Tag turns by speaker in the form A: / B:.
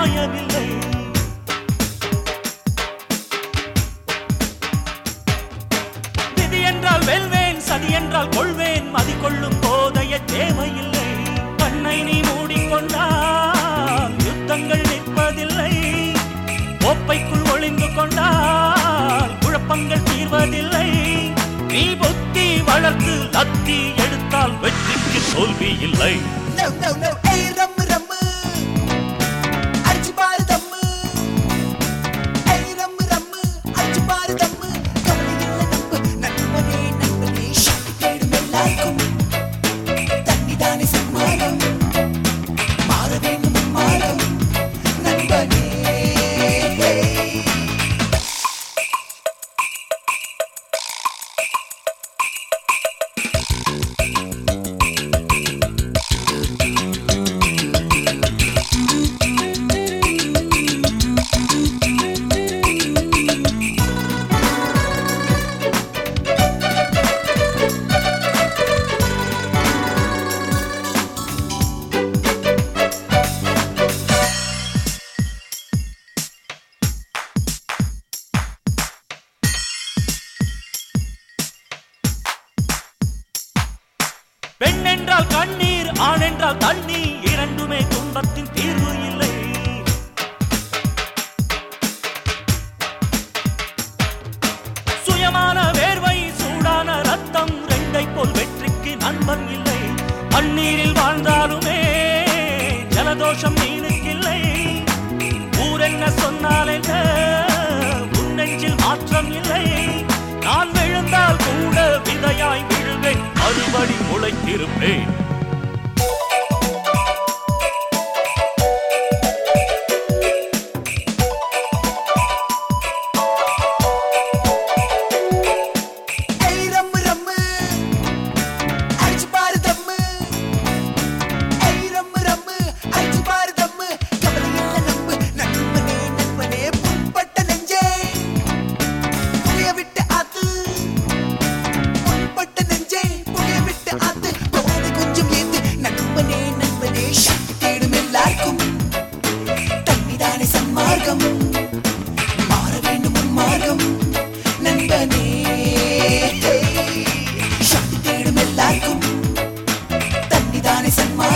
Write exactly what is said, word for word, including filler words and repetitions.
A: நியாயமில்லை. விதி என்றால் வெல்வேன், சதி என்றால் கொள்வேன், மதி கொள்ளும் போதைய தேவையில்லை. கண்ணை நீ மூடிக்கொண்டால் யுத்தங்கள் நிற்பதில்லை. கோப்பைக்குள் ஒளிந்து கொண்டால் குழப்பங்கள் தீர்வதில்லை. நீ புத்தி வளர்த்து லத்தி எடுத்தால் வெற்றிக்கு தோல்வி இல்லை.
B: No, no, no, hey, rum rum அடிச்சு பாரு தம்மு. hey, ரம்மு ரம்மு அடிச்சு பாரு தம்மு. கவலை இல்லை நம்பு, நண்பனே நண்பனே, சக்தி தேடும் எல்லாருக்கும் தண்ணிதானே சன்மார்க்கம். மாற வேண்டும் மார்க்கம் நண்பனே.
A: பெண் என்றால் கண்ணீர், ஆண் என்றால் தண்ணீர், இரண்டுமே துன்பத்தின் தீர்வு இல்லை. சுயமான வேர்வை, சூடான ரத்தம், ரெண்டை போல் வெற்றிக்கு நண்பன் இல்லை. தண்ணீரில் வாழ்ந்தாலுமே ஜலதோஷம் மீனுக்கில்லை. ஊர் என்ன சொன்னால் என்ன, உன் நெஞ்சில் மாற்றம் இல்லை. நான் விழுந்தால் கூட விதையாய் விழுவேன், மறுபடி முளைத்திருப்பேன்.
B: hey, ரம்மு ரம்மு அடிச்சு பாரு தம்மு. hey, ரம்மு ரம்மு அடிச்சு பாரு தம்மு. கவலை இல்லை நம்பு, நண்பனே நண்பனே, புண்பட்ட நெஞ்சே புகைய விட்டு ஆத்து. புண்பட்ட நெஞ்சே புகைய விட்டு ஆத்து. போதை கொஞ்சம் ஏத்து நண்பனே நண்பனே, சக்தி தேடும் எல்லாருக்கும் தண்ணிதானே சன்மார்க்கம். மாற வேண்டும் உன் மார்க்கம் நண்பனே. சக்தி தேடும் எல்லாருக்கும் தண்ணிதானே சன்மார்க்கம்.